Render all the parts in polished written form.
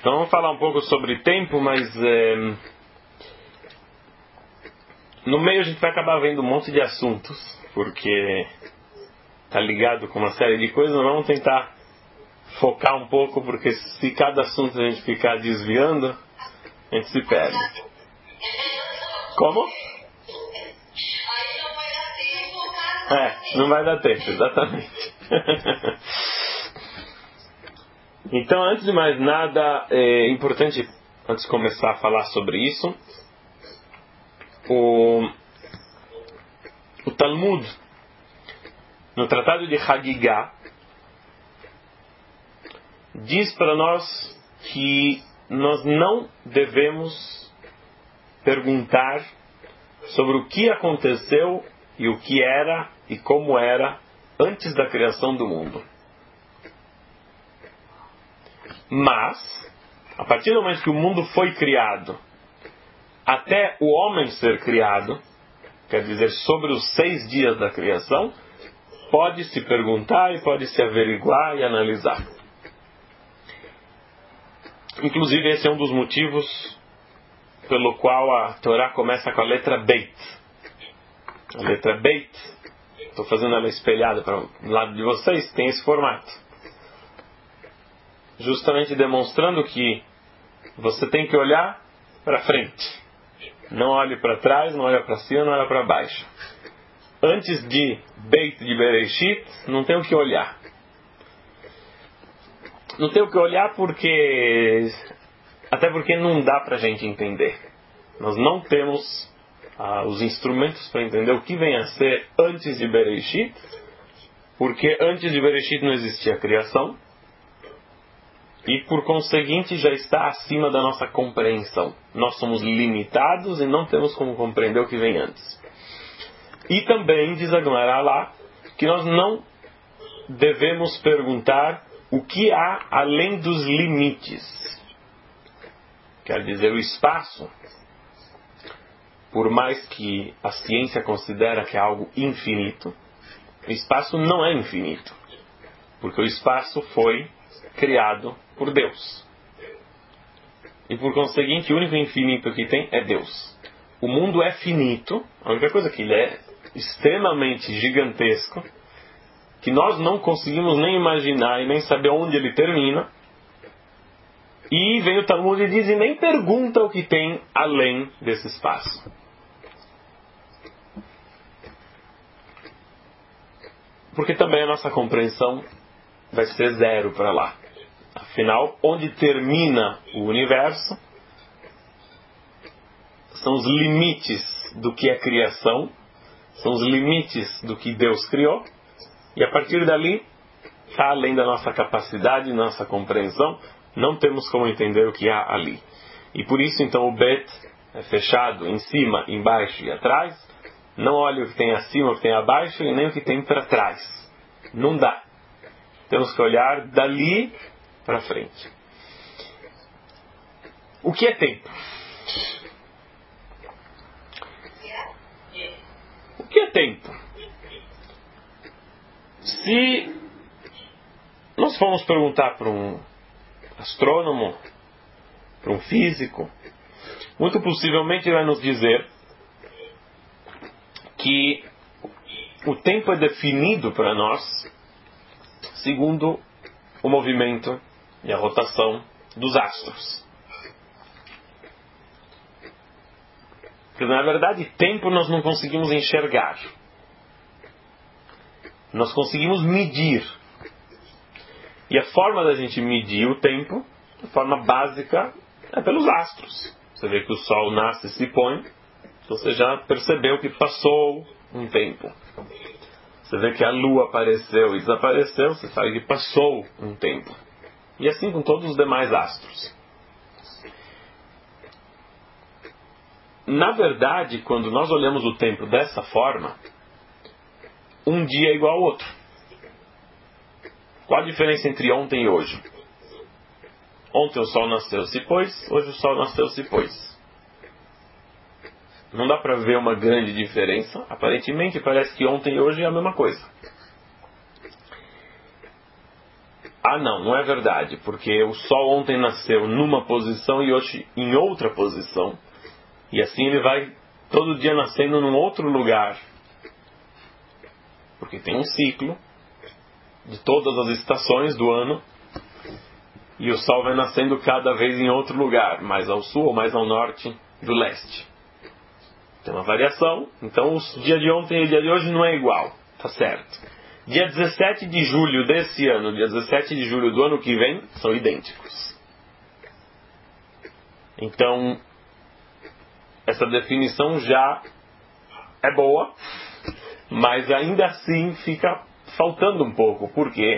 Então vamos falar um pouco sobre tempo, mas no meio a gente vai acabar vendo um monte de assuntos, porque está ligado com uma série de coisas. Nós vamos tentar focar um pouco, porque se cada assunto a gente ficar desviando, a gente se perde. Como? Não vai dar tempo, exatamente. Então, antes de mais nada, é importante, antes de começar a falar sobre isso, o Talmud, no Tratado de Hagigah, diz para nós que nós não devemos perguntar sobre o que aconteceu e o que era e como era antes da criação do mundo. Mas, a partir do momento que o mundo foi criado, até o homem ser criado, quer dizer, sobre os 6 dias da criação, pode-se perguntar e pode-se averiguar e analisar. Inclusive, esse é um dos motivos pelo qual a Torá começa com a letra Beit. A letra Beit, estou fazendo ela espelhada para o lado de vocês, tem esse formato. Justamente demonstrando que você tem que olhar para frente. Não olhe para trás, não olhe para cima, não olhe para baixo. Antes de Beit de Bereshit, não tem o que olhar. Não tem o que olhar até porque não dá para a gente entender. Nós não temos os instrumentos para entender o que vem a ser antes de Bereshit, porque antes de Bereshit não existia a criação, e por conseguinte já está acima da nossa compreensão. Nós somos limitados e não temos como compreender o que vem antes. E também diz a Gemara lá que nós não devemos perguntar o que há além dos limites. Quer dizer, o espaço, por mais que a ciência considera que é algo infinito, o espaço não é infinito, porque o espaço foi criado por Deus. E por conseguinte, o único infinito que tem é Deus. O mundo é finito, a única coisa que ele é extremamente gigantesco, que nós não conseguimos nem imaginar e nem saber onde ele termina. E vem o Talmud e diz, e nem pergunta o que tem além desse espaço. Porque também a nossa compreensão vai ser zero para lá. Afinal, onde termina o universo são os limites do que é criação, são os limites do que Deus criou, e a partir dali está além da nossa capacidade, nossa compreensão, não temos como entender o que há ali. E por isso então o Bet é fechado em cima, embaixo e atrás, não olha o que tem acima, o que tem abaixo e nem o que tem para trás. Não dá. Temos que olhar dali para frente. O que é tempo? O que é tempo? Se nós formos perguntar para um astrônomo, para um físico, muito possivelmente ele vai nos dizer que o tempo é definido para nós segundo o movimento e a rotação dos astros. Porque, na verdade, tempo nós não conseguimos enxergar. Nós conseguimos medir. E a forma da gente medir o tempo, a forma básica, é pelos astros. Você vê que o Sol nasce e se põe, então você já percebeu que passou um tempo. Você vê que a Lua apareceu e desapareceu, você sabe que passou um tempo. E assim com todos os demais astros. Na verdade, quando nós olhamos o tempo dessa forma, um dia é igual ao outro. Qual a diferença entre ontem e hoje? Ontem o Sol nasceu e se pôs, hoje o Sol nasceu e se pôs. Não dá para ver uma grande diferença. Aparentemente parece que ontem e hoje é a mesma coisa. ah não, não é verdade, porque o Sol ontem nasceu numa posição e hoje em outra posição, e assim ele vai todo dia nascendo num outro lugar, porque tem um ciclo de todas as estações do ano, e o Sol vai nascendo cada vez em outro lugar, mais ao sul ou mais ao norte do leste. Tem uma variação, então o dia de ontem e o dia de hoje não é igual, tá certo. Dia 17 de julho desse ano, dia 17 de julho do ano que vem, são idênticos. Então, essa definição já é boa, mas ainda assim fica faltando um pouco. Por quê?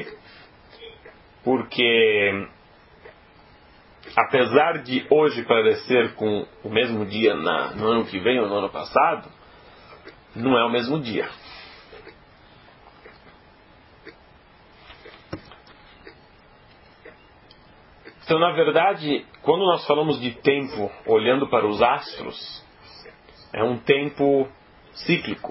Porque, apesar de hoje parecer com o mesmo dia no ano que vem ou no ano passado, não é o mesmo dia. Então, na verdade, quando nós falamos de tempo olhando para os astros, é um tempo cíclico.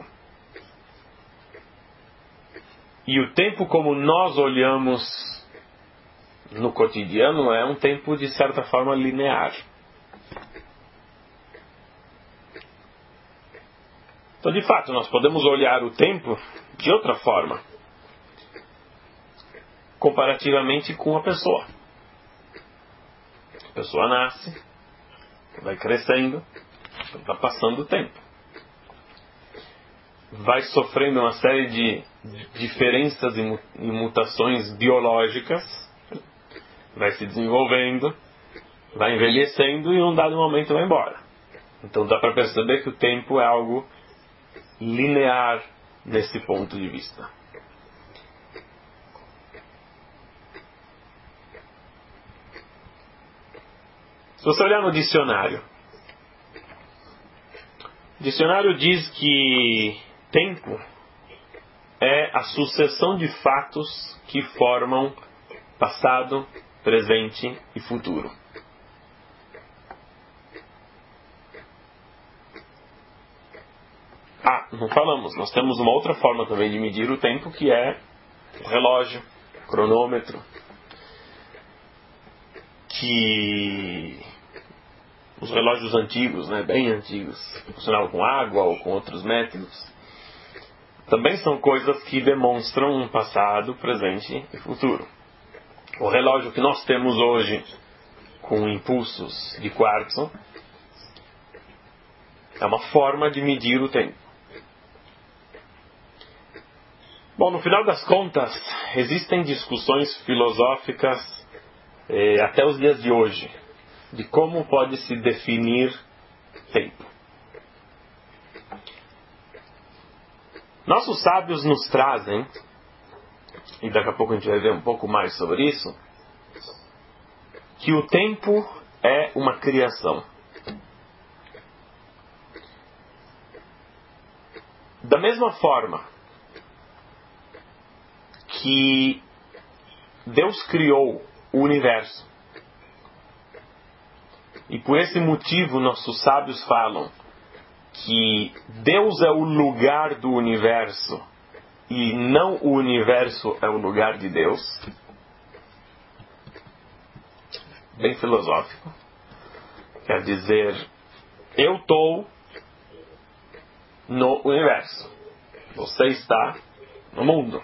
E o tempo como nós olhamos no cotidiano é um tempo de certa forma linear. Então, de fato, nós podemos olhar o tempo de outra forma, comparativamente com a pessoa. A pessoa nasce, vai crescendo, vai passando o tempo. Vai sofrendo uma série de diferenças e mutações biológicas, vai se desenvolvendo, vai envelhecendo e em um dado momento vai embora. Então dá para perceber que o tempo é algo linear nesse ponto de vista. Se você olhar no dicionário, o dicionário diz que tempo é a sucessão de fatos que formam passado, presente e futuro. Ah, não falamos. Nós temos uma outra forma também de medir o tempo, que é o relógio, o cronômetro, que os relógios antigos, bem antigos, funcionavam com água ou com outros métodos, também são coisas que demonstram um passado, presente e futuro. O relógio que nós temos hoje, com impulsos de quartzo, é uma forma de medir o tempo. Bom, no final das contas, existem discussões filosóficas até os dias de hoje, de como pode se definir tempo. Nossos sábios nos trazem, e daqui a pouco a gente vai ver um pouco mais sobre isso, que o tempo é uma criação. Da mesma forma que Deus criou o universo, e por esse motivo nossos sábios falam que Deus é o lugar do universo e não o universo é o lugar de Deus. Bem filosófico. Quer dizer, eu estou no universo. Você está no mundo.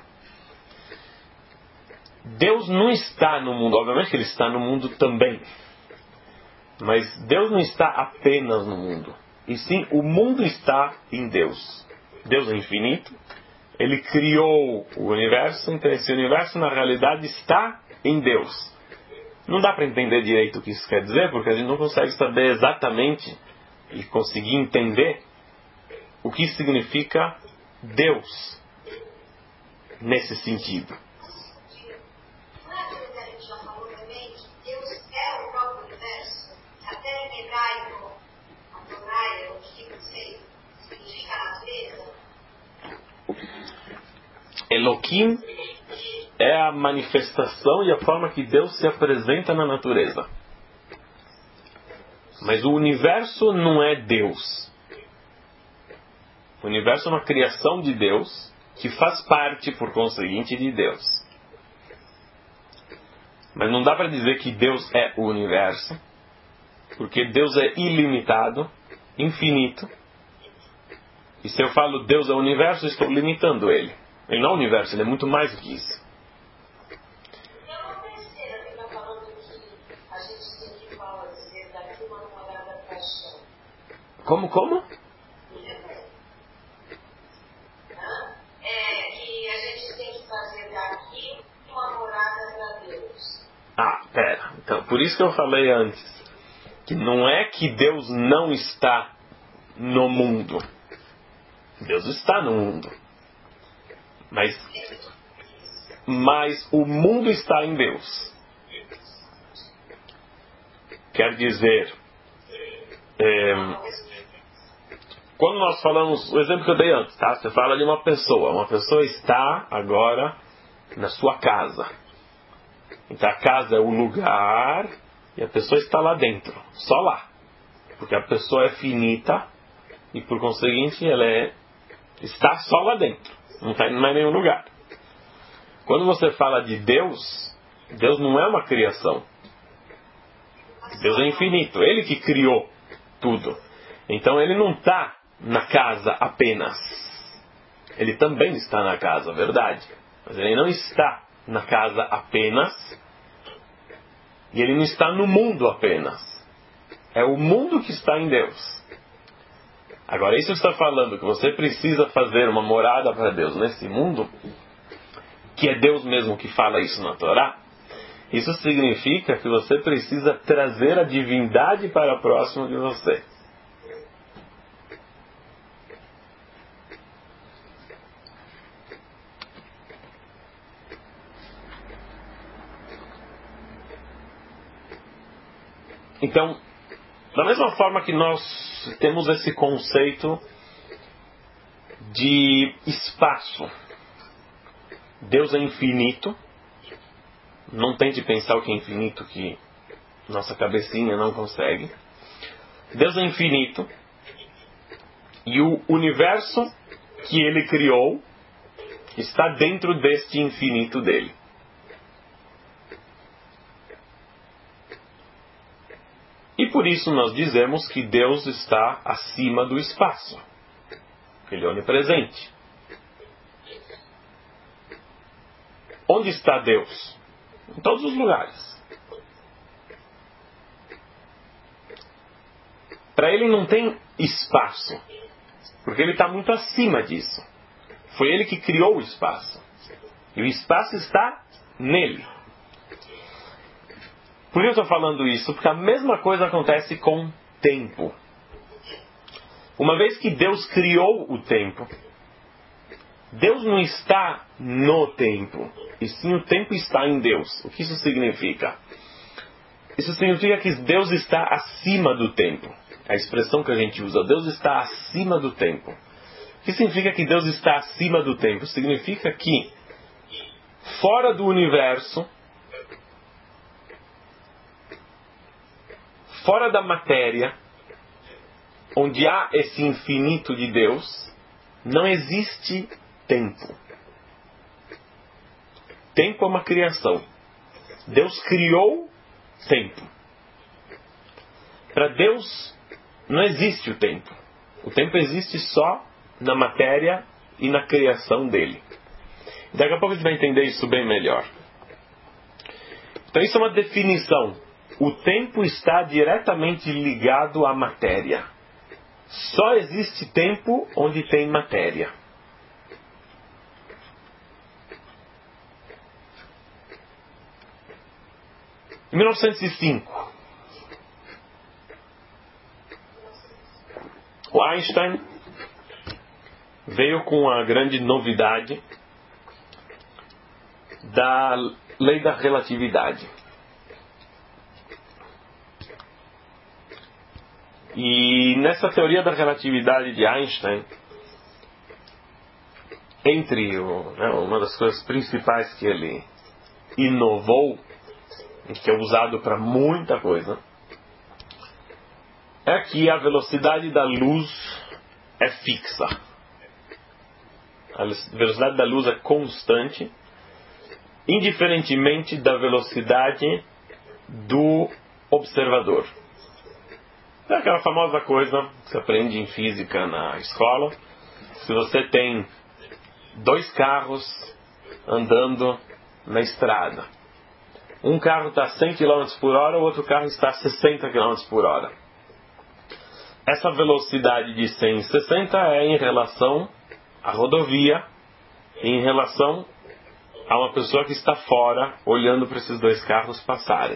Deus não está no mundo. Obviamente que Ele está no mundo também. Mas Deus não está apenas no mundo. E sim, o mundo está em Deus. Deus é infinito. Ele criou o universo. Então esse universo na realidade está em Deus. Não dá para entender direito o que isso quer dizer, porque a gente não consegue saber exatamente e conseguir entender o que significa Deus nesse sentido. Não é aquilo que a gente já falou também, que Deus é o próprio universo? Até em hebraico, Adonai, o que não sei, significa natureza? Elohim é a manifestação e a forma que Deus se apresenta na natureza. Mas o universo não é Deus. O universo é uma criação de Deus que faz parte, por conseguinte, de Deus. Mas não dá para dizer que Deus é o universo, porque Deus é ilimitado, infinito. E se eu falo Deus é o universo, eu estou limitando Ele. Ele não é o universo, Ele é muito mais do que isso. Então, uma terceira que está falando que a gente tem que fazer daqui uma morada paixão. Como? Que a gente tem que fazer daqui uma morada para Deus. Pera. Então, por isso que eu falei antes, que não é que Deus não está no mundo. Deus está no mundo. Mas o mundo está em Deus. Quer dizer, quando nós falamos, o exemplo que eu dei antes, tá? Você fala de uma pessoa está agora na sua casa. Então a casa é o lugar e a pessoa está lá dentro, só lá. Porque a pessoa é finita e por conseguinte ela está só lá dentro, não está em mais nenhum lugar. Quando você fala de Deus, Deus não é uma criação. Deus é infinito, Ele que criou tudo. Então Ele não está na casa apenas. Ele também está na casa, verdade. Mas Ele não está na casa apenas. E Ele não está no mundo apenas. É o mundo que está em Deus. Agora, isso está falando que você precisa fazer uma morada para Deus nesse mundo, que é Deus mesmo que fala isso na Torá. Isso significa que você precisa trazer a divindade para próximo de você. Então, da mesma forma que nós temos esse conceito de espaço, Deus é infinito. Não tente pensar o que é infinito, que nossa cabecinha não consegue. Deus é infinito. E o universo que Ele criou está dentro deste infinito dele. E por isso nós dizemos que Deus está acima do espaço. Ele é onipresente. Onde está Deus? Em todos os lugares. Para Ele não tem espaço, porque Ele está muito acima disso. Foi Ele que criou o espaço. E o espaço está nele. Por que eu estou falando isso? Porque a mesma coisa acontece com tempo. Uma vez que Deus criou o tempo, Deus não está no tempo, e sim o tempo está em Deus. O que isso significa? Isso significa que Deus está acima do tempo. A expressão que a gente usa, Deus está acima do tempo. O que significa que Deus está acima do tempo? Significa que fora do universo, fora da matéria, onde há esse infinito de Deus, não existe tempo. Tempo é uma criação. Deus criou tempo. Para Deus não existe o tempo. O tempo existe só na matéria e na criação dele. Daqui a pouco a gente vai entender isso bem melhor. Então isso é uma definição. O tempo está diretamente ligado à matéria. Só existe tempo onde tem matéria. Em 1905, o Einstein veio com a grande novidade da lei da relatividade. E nessa teoria da relatividade de Einstein, uma das coisas principais que ele inovou, e que é usado para muita coisa, é que a velocidade da luz é fixa. A velocidade da luz é constante indiferentemente da velocidade do observador. É aquela famosa coisa que se aprende em física na escola. Se você tem dois carros andando na estrada, um carro está a 100 km por hora, o outro carro está a 60 km por hora. Essa velocidade de 100 e 60 é em relação à rodovia, em relação a uma pessoa que está fora olhando para esses dois carros passarem.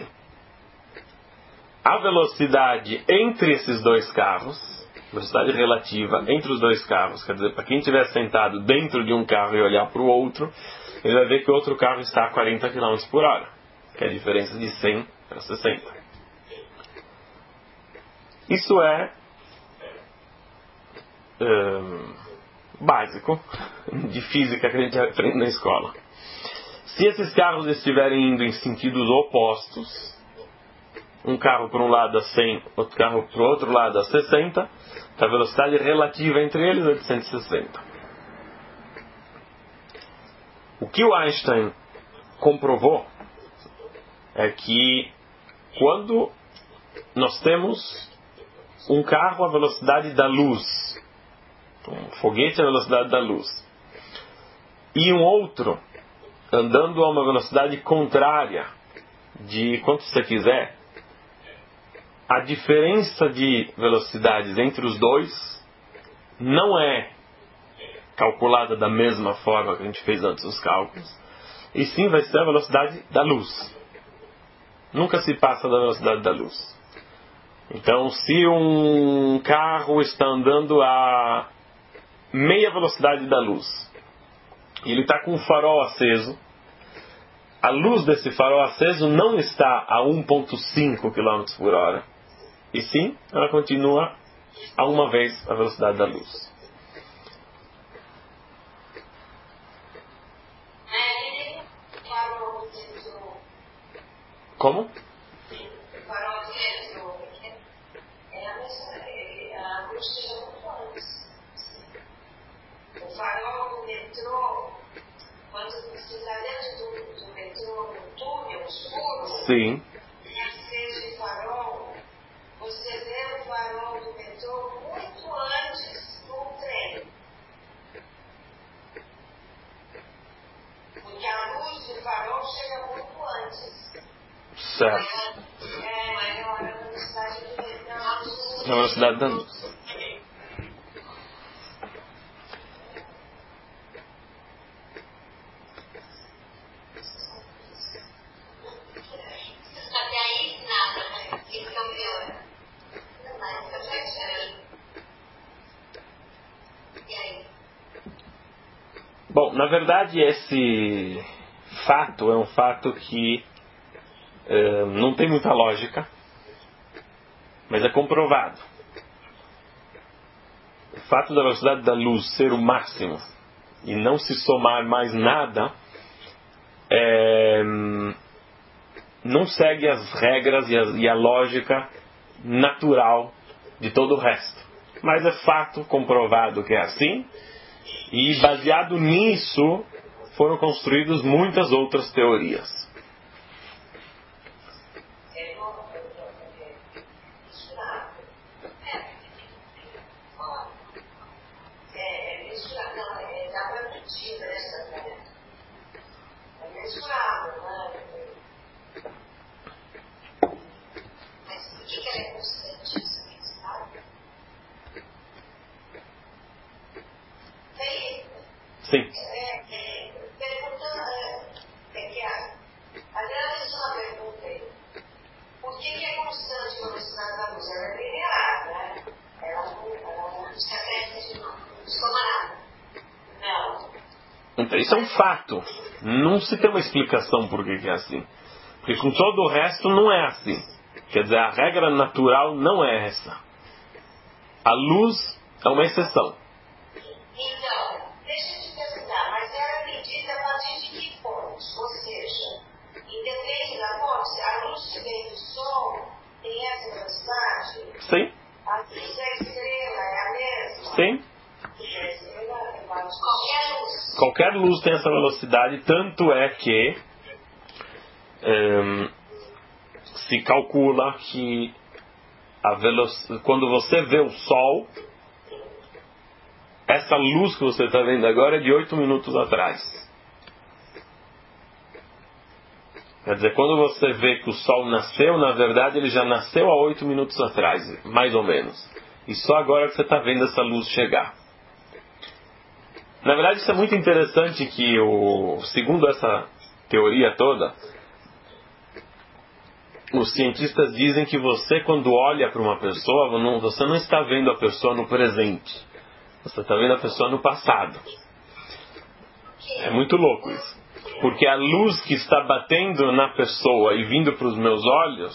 A velocidade entre esses dois carros, velocidade relativa entre os dois carros, quer dizer, para quem estiver sentado dentro de um carro e olhar para o outro, ele vai ver que o outro carro está a 40 km por hora, que é a diferença de 100 para 60. Isso é básico de física que a gente aprende na escola. Se esses carros estiverem indo em sentidos opostos, um carro para um lado a 100, outro carro para o outro lado a 60, a velocidade relativa entre eles é de 160. O que o Einstein comprovou é que quando nós temos um carro à velocidade da luz, um foguete à velocidade da luz, e um outro andando a uma velocidade contrária de quanto você quiser, a diferença de velocidades entre os dois não é calculada da mesma forma que a gente fez antes os cálculos, e sim vai ser a velocidade da luz. Nunca se passa da velocidade da luz. Então, se um carro está andando a meia velocidade da luz e ele está com um farol aceso, a luz desse farol aceso não está a 1,5 km por hora, e sim, ela continua a uma vez a velocidade da luz. Como? O farol do metrô, quando você está dentro do metrô, no túnel escuro, Sim. e acende o farol, você vê o farol do metrô muito antes do trem. Porque a luz do farol chega muito antes. Certo. É maior a velocidade do metrô. A velocidade da luz. Até aí, nada, né? Então, piora. Mas, e aí? Bom, na verdade esse fato é um fato que não tem muita lógica, mas é comprovado. O fato da velocidade da luz ser o máximo e não se somar mais nada não segue as regras e a lógica natural de todo o resto. Mas é fato comprovado que é assim, e baseado nisso foram construídas muitas outras teorias. Sim. Aliás, eu uma pergunta. Por que é constante a velocidade da luz? Ela é linear, né? Ela não se acresce, não soma nada. Não. Então, isso é um fato. Não se tem uma explicação por que é assim. Porque com todo o resto não é assim. Quer dizer, a regra natural não é essa. A luz é uma exceção. Então, deixa eu te perguntar, mas ela é medida a partir de que pontos? Ou seja, independe da ponte, se a luz que vem do Sol tem essa velocidade? Sim. A luz da estrela é a mesma? Sim. Qualquer luz. Qualquer luz tem essa velocidade, tanto é que se calcula que quando você vê o Sol, essa luz que você está vendo agora é de 8 minutos atrás. Quer dizer, quando você vê que o Sol nasceu, na verdade ele já nasceu há 8 minutos atrás, mais ou menos. E só agora que você está vendo essa luz chegar. Na verdade, isso é muito interessante que, segundo essa teoria toda, os cientistas dizem que você, quando olha para uma pessoa, você não está vendo a pessoa no presente. Você está vendo a pessoa no passado. É muito louco isso. Porque a luz que está batendo na pessoa e vindo para os meus olhos,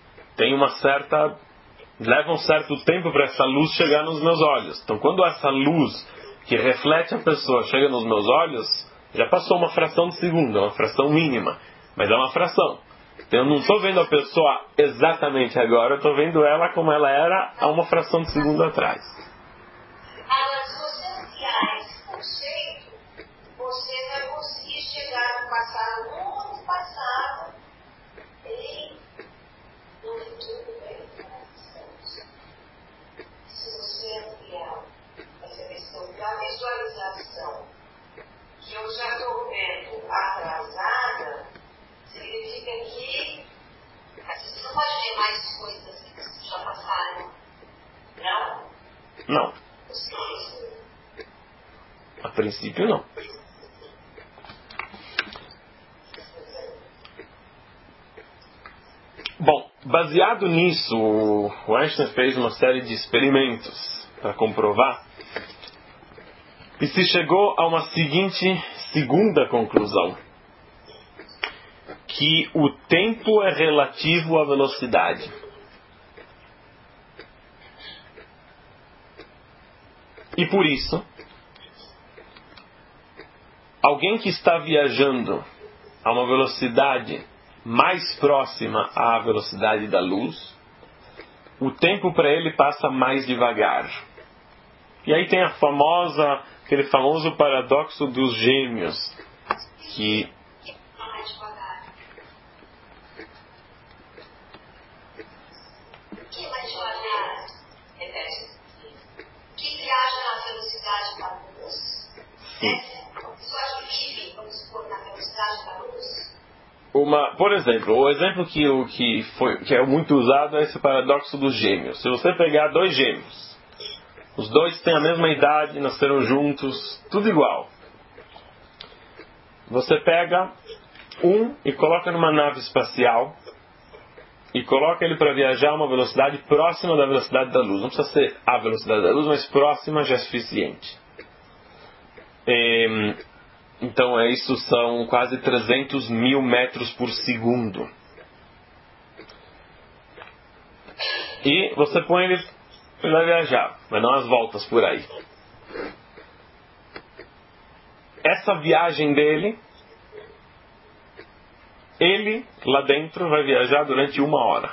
leva um certo tempo para essa luz chegar nos meus olhos. Então, quando essa luz que reflete a pessoa chega nos meus olhos, já passou uma fração de segundo, uma fração mínima, mas é uma fração. Então, eu não estou vendo a pessoa exatamente agora, eu estou vendo ela como ela era há uma fração de segundo atrás. Agora, se você ampliar esse conceito, você vai conseguir chegar no passado, muito passado, e no futuro bem distante. Se você ampliar essa questão da visualização, que eu já estou vendo atrasada, significa que você não pode ver mais coisas que já passaram. Não? Não. A princípio, não. Bom, baseado nisso, o Einstein fez uma série de experimentos para comprovar e se chegou a uma segunda conclusão, que o tempo é relativo à velocidade. E por isso, alguém que está viajando a uma velocidade mais próxima à velocidade da luz, o tempo para ele passa mais devagar. E aí tem aquele famoso paradoxo dos gêmeos, que viaja na velocidade da luz. Pessoas que vivem, vamos supor, na velocidade da luz. Por exemplo, o exemplo que é muito usado é esse paradoxo dos gêmeos. Se você pegar dois gêmeos, os dois têm a mesma idade, nasceram juntos, tudo igual. Você pega um e coloca numa nave espacial e coloca ele para viajar a uma velocidade próxima da velocidade da luz. Não precisa ser a velocidade da luz, mas próxima já é suficiente. Então isso são quase 300 mil metros por segundo. E você põe ele vai viajar, mas não as voltas por aí. Essa viagem dele, ele lá dentro vai viajar durante 1 hora.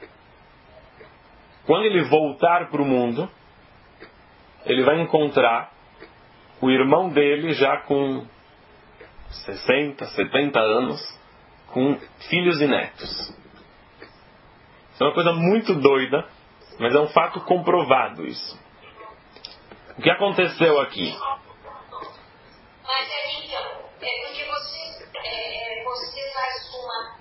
Quando ele voltar para o mundo, ele vai encontrar o irmão dele já com 60, 70 anos, com filhos e netos. Isso é uma coisa muito doida, mas é um fato comprovado isso. O que aconteceu aqui? Mas então, é porque você faz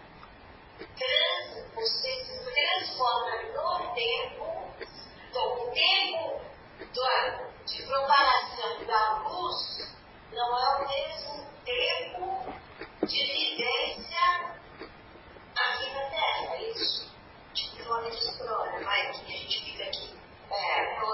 você transforma no tempo, então o tempo de propagação da luz não é o mesmo tempo de vivência aqui na Terra, é isso? De quilômetros por hora, vai, que a gente fica aqui. É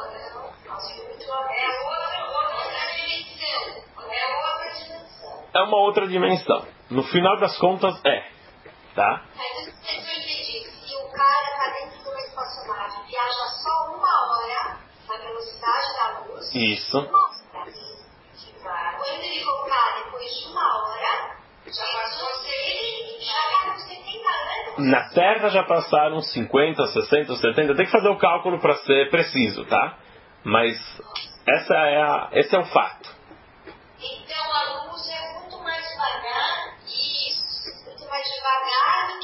uma outra dimensão. No final das contas, tá? Mas eu entendi. Se o cara está dentro de uma espaçonave e viaja só 1 hora na velocidade da luz, isso. Quando ele voltar depois de 1 hora, já passou 70 anos. Na Terra já passaram 50, 60, 70. Tem que fazer o cálculo para ser preciso, tá? Mas esse é o fato. Então a luz é muito mais devagar. Isso, muito mais devagar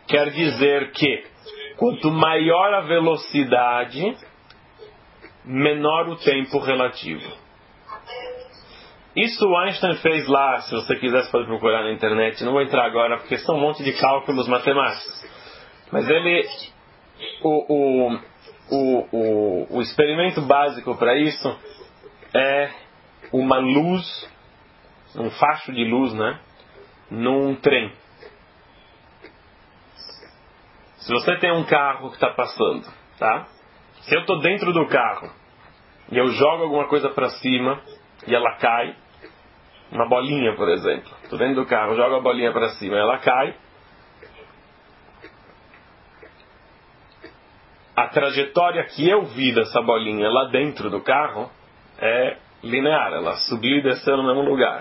quer dizer que quanto maior a velocidade, menor o tempo relativo. Isso o Einstein fez lá, se você quiser você pode procurar na internet, não vou entrar agora porque são um monte de cálculos matemáticos. Mas ele, o experimento básico para isso é uma luz, um facho de luz, né, num trem. Se você tem um carro que está passando, tá? Se eu estou dentro do carro e eu jogo alguma coisa para cima e ela cai, uma bolinha, por exemplo. Estou dentro do carro, jogo a bolinha para cima e ela cai. A trajetória que eu vi dessa bolinha lá dentro do carro é linear. Ela subiu e desceu no mesmo lugar.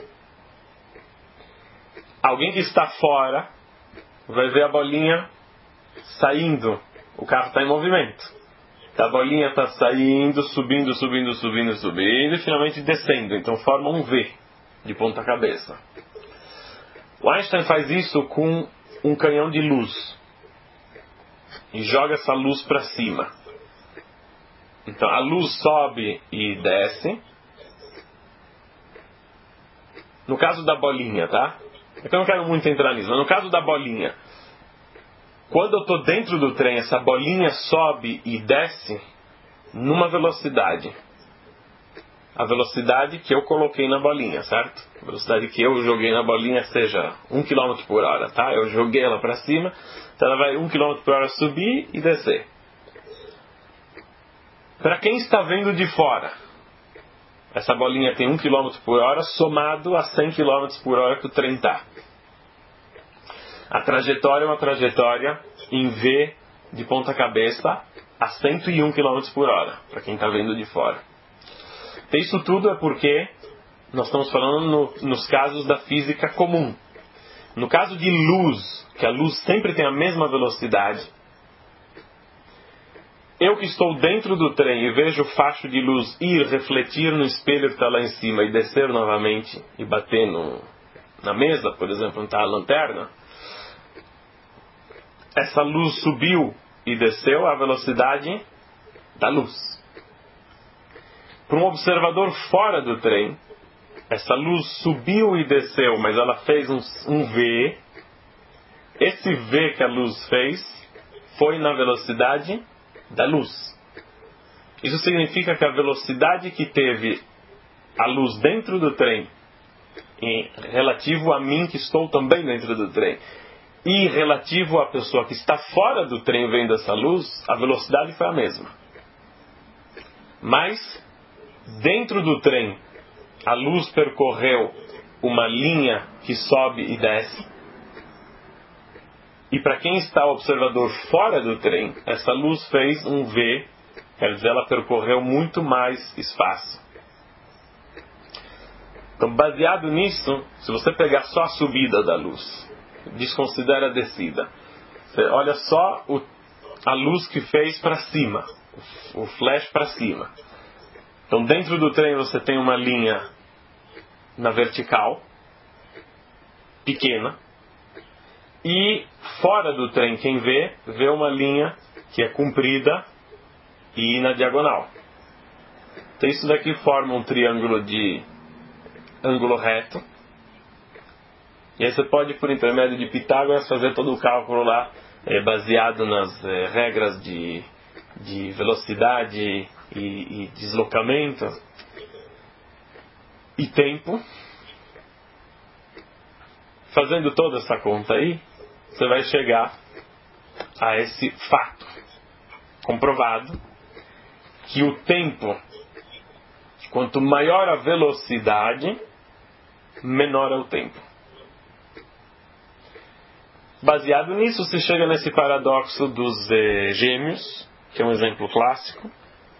Alguém que está fora vai ver a bolinha saindo. O carro está em movimento. A bolinha está saindo, subindo, subindo, subindo, subindo e finalmente descendo. Então forma um V de ponta cabeça. O Einstein faz isso com um canhão de luz e joga essa luz para cima. Então a luz sobe e desce. No caso da bolinha, tá? Eu não quero muito entrar nisso, mas no caso da bolinha, quando eu estou dentro do trem, essa bolinha sobe e desce numa velocidade. A velocidade que eu coloquei na bolinha, certo? A velocidade que eu joguei na bolinha seja 1 km por hora, tá? Eu joguei ela para cima, então ela vai 1 km por hora subir e descer. Para quem está vendo de fora, essa bolinha tem 1 km por hora somado a 100 km por hora que o trem está. A trajetória é uma trajetória em V de ponta cabeça a 101 km por hora, para quem está vendo de fora. Isso tudo é porque nós estamos falando nos casos da física comum. No caso de luz, que a luz sempre tem a mesma velocidade, eu que estou dentro do trem e vejo o facho de luz ir refletir no espelho que está lá em cima e descer novamente e bater na mesa, por exemplo, onde está a lanterna, essa luz subiu e desceu à velocidade da luz. Para um observador fora do trem, essa luz subiu e desceu, mas ela fez um V. Esse V que a luz fez foi na velocidade da luz. Isso significa que a velocidade que teve a luz dentro do trem, relativo a mim que estou também dentro do trem, e relativo à pessoa que está fora do trem vendo essa luz, a velocidade foi a mesma. Mas dentro do trem, a luz percorreu uma linha que sobe e desce. E para quem está observador fora do trem, essa luz fez um V, quer dizer, ela percorreu muito mais espaço. Então, baseado nisso, se você pegar só a subida da luz, desconsidera a descida, você olha só a luz que fez para cima, o flash para cima. Então, dentro do trem você tem uma linha na vertical, pequena, e fora do trem, quem vê uma linha que é comprida e na diagonal. Então, isso daqui forma um triângulo de ângulo reto. E aí você pode, por intermédio de Pitágoras, fazer todo o cálculo lá, baseado nas regras de velocidade e deslocamento e tempo. Fazendo toda essa conta aí, você vai chegar a esse fato comprovado, que o tempo, quanto maior a velocidade, menor é o tempo. Baseado nisso, se chega nesse paradoxo dos gêmeos, que é um exemplo clássico.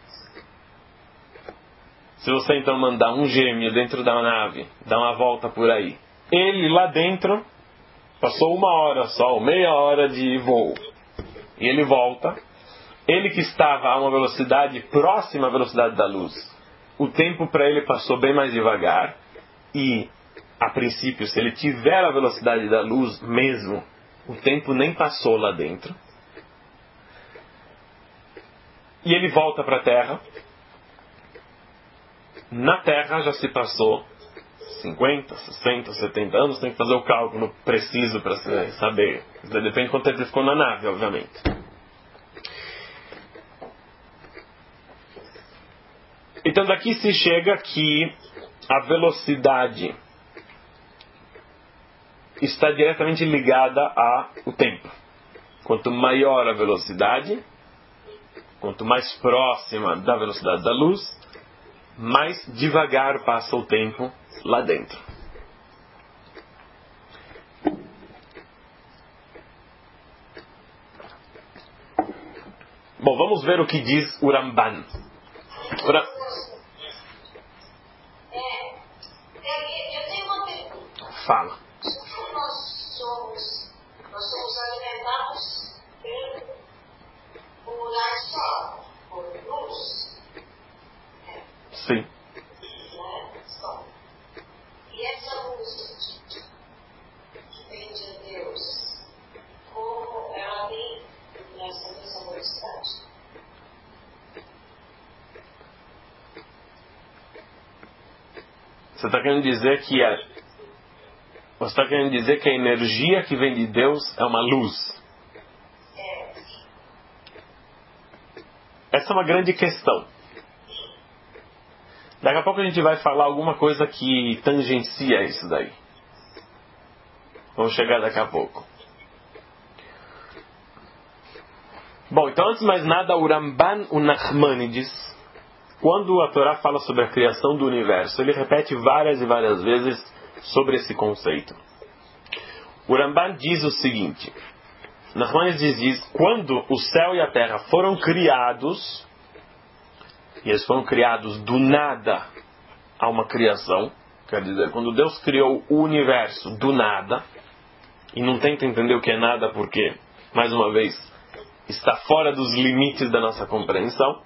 Se você então mandar um gêmeo dentro da nave, dar uma volta por aí, ele lá dentro passou 1 hora só, ou meia hora de voo, e ele volta, ele que estava a uma velocidade próxima à velocidade da luz, o tempo para ele passou bem mais devagar, e a princípio, se ele tiver a velocidade da luz mesmo, O tempo nem passou lá dentro. E ele volta para a Terra. Na Terra já se passou 50, 60, 70 anos. Tem que fazer o cálculo preciso para saber. Depende de quanto tempo ele ficou na nave, obviamente. Então daqui se chega que a velocidade está diretamente ligada ao tempo. Quanto maior a velocidade, quanto mais próxima da velocidade da luz, mais devagar passa o tempo lá dentro. Bom, vamos ver o que diz o Ramban. Eu tenho uma pergunta. Fala. Nós somos alimentados por ar sol, por luz. Sim. Sol. E essa luz que vem de Deus, como ela vem nessa mesma velocidade? Você está querendo dizer que você está querendo dizer que a energia que vem de Deus é uma luz? Essa é uma grande questão. Daqui a pouco a gente vai falar alguma coisa que tangencia isso daí. Vamos chegar daqui a pouco. Bom, então antes de mais nada, o Ramban, o Nachmanides, quando a Torá fala sobre a criação do universo, ele repete várias e várias vezes sobre esse conceito. O Ramban diz o seguinte: Nachmanides diz, quando o céu e a terra foram criados, e eles foram criados do nada a uma criação, quer dizer, quando Deus criou o universo do nada, e não tenta entender o que é nada porque, mais uma vez, está fora dos limites da nossa compreensão,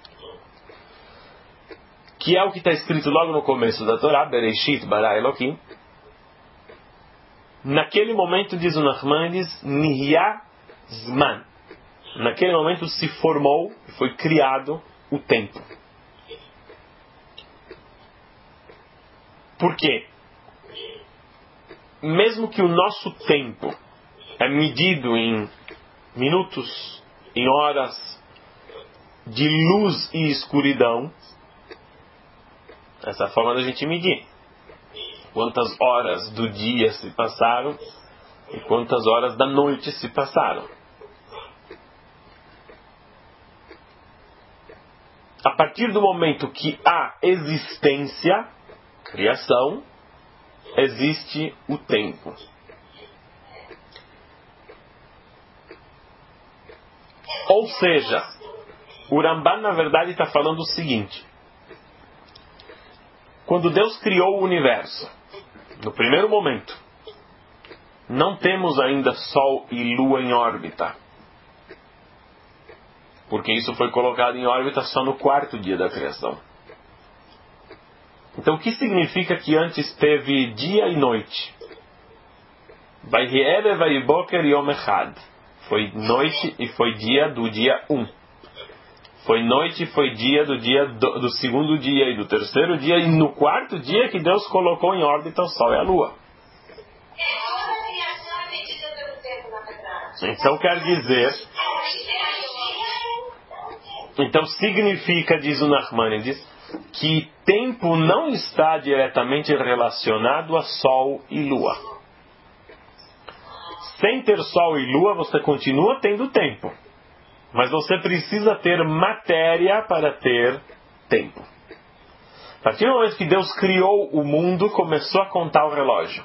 que é o que está escrito logo no começo da Torá, Bereshit bara Elokim. Naquele momento, diz o Nachmanides, Nihya Zman. Naquele momento se formou, foi criado o tempo. Por quê? Mesmo que o nosso tempo é medido em minutos, em horas de luz e escuridão, essa é a forma da gente medir. Quantas horas do dia se passaram e quantas horas da noite se passaram. A partir do momento que há existência, criação, existe o tempo. Ou seja, o Ramban na verdade está falando o seguinte: quando Deus criou o universo, no primeiro momento, não temos ainda Sol e Lua em órbita. Porque isso foi colocado em órbita só no quarto dia da criação. Então o que significa que antes teve dia e noite? Vayhi'erev vayboker yom echad. Foi noite e foi dia do dia 1. Foi noite e foi dia do segundo dia e do terceiro dia e no quarto dia que Deus colocou em órbita o Sol e a Lua. Toda a criação é medida pelo tempo, na verdade. Então quer dizer... Então significa, diz o Nachmanides, que tempo não está diretamente relacionado a Sol e Lua. Sem ter Sol e Lua, você continua tendo tempo. Mas você precisa ter matéria para ter tempo. A partir do momento que Deus criou o mundo, começou a contar o relógio.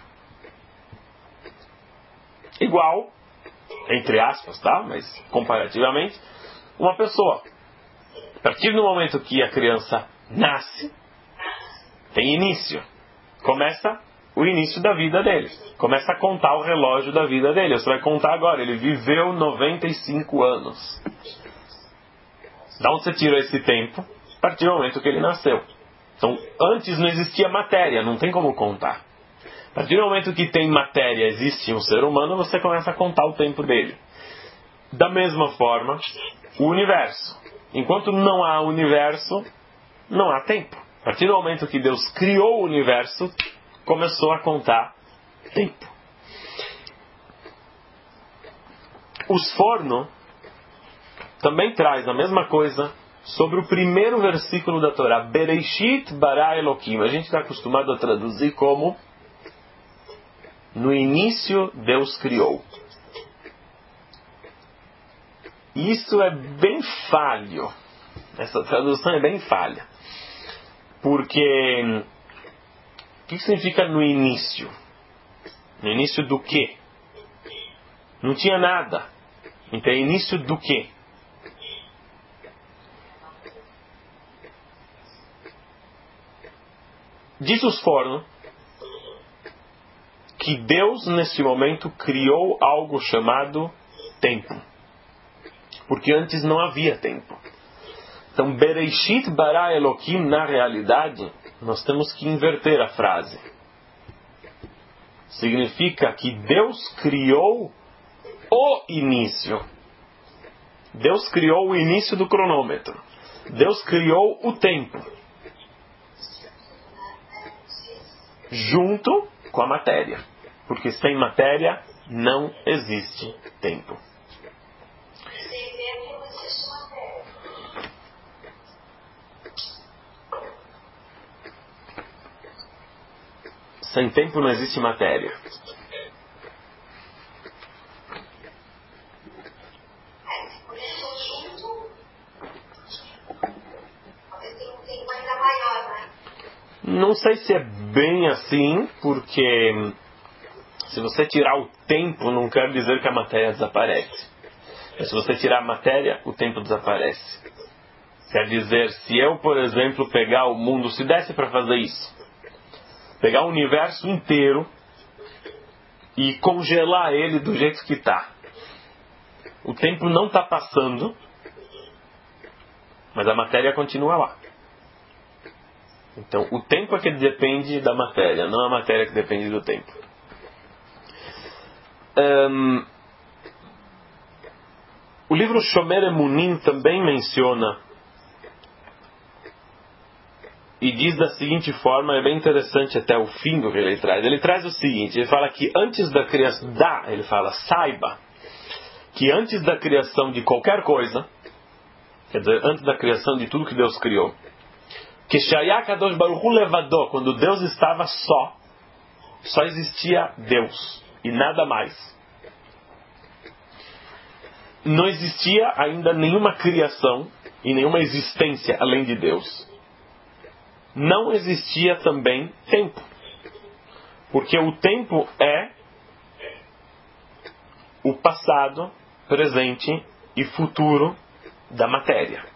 Igual, entre aspas, tá? Mas comparativamente, uma pessoa. A partir do momento que a criança nasce, tem início. Começa o início da vida dele. Começa a contar o relógio da vida dele. Você vai contar agora. Ele viveu 95 anos. Da onde você tirou esse tempo? A partir do momento que ele nasceu. Então, antes não existia matéria. Não tem como contar. A A partir do momento que tem matéria, existe um ser humano, você começa a contar o tempo dele. Da mesma forma, o universo. Enquanto não há universo, não há tempo. A partir do momento que Deus criou o universo, começou a contar tempo. Os Forno também traz a mesma coisa sobre o primeiro versículo da Torá. Bereishit bara Elokim. A gente está acostumado a traduzir como no início Deus criou. Isso é bem falho. Essa tradução é bem falha. Porque o que significa no início? No início do quê? Não tinha nada. Então, início do quê? Diz os Forno que Deus, nesse momento, criou algo chamado tempo. Porque antes não havia tempo. Então, Bereishit bara Elokim, na realidade, nós temos que inverter a frase. Significa que Deus criou o início. Deus criou o início do cronômetro. Deus criou o tempo. Junto com a matéria. Porque sem matéria não existe tempo. Sem tempo não existe matéria. Não sei se é bem assim, porque se você tirar o tempo, não quer dizer que a matéria desaparece. Mas se você tirar a matéria, o tempo desaparece. Quer dizer, se eu, por exemplo, pegar o mundo, se desse para fazer isso, pegar o universo inteiro e congelar ele do jeito que está. O tempo não está passando, mas a matéria continua lá. Então, o tempo é que depende da matéria, não a matéria que depende do tempo. O livro Shomer Emunim também menciona e diz da seguinte forma, é bem interessante até o fim do que ele traz. Ele traz o seguinte, ele fala que antes da criação, ele fala, saiba que antes da criação de qualquer coisa, quer dizer, antes da criação de tudo que Deus criou, que Shaya Kadosh Baruch Hu levador, quando Deus estava só existia Deus e nada mais. Não existia ainda nenhuma criação e nenhuma existência além de Deus. Não existia também tempo. Porque o tempo é o passado, presente e futuro da matéria.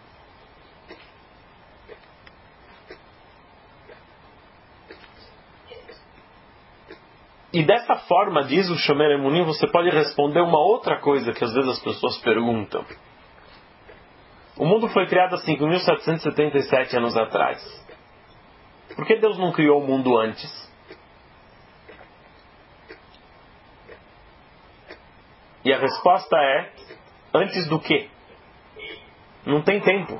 E dessa forma, diz o Shomer Emunim, você pode responder uma outra coisa que às vezes as pessoas perguntam. O mundo foi criado há 5.777 anos atrás. Por que Deus não criou o mundo antes? E a resposta é, antes do quê? Não tem tempo.